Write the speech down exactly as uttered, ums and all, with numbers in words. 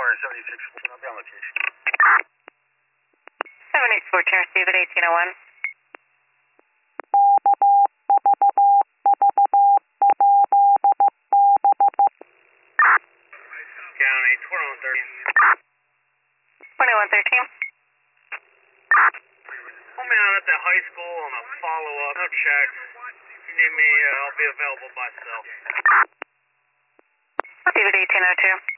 Tower seventy-six, I'll be on location. seventy-four, Tower, Steve at eighteen oh one. County, twenty-one thirteen. twenty-one thirteen. Pull me out at the high school on a follow-up, no check. If you need me, uh, I'll be available by cell. Steve at eighteen oh two.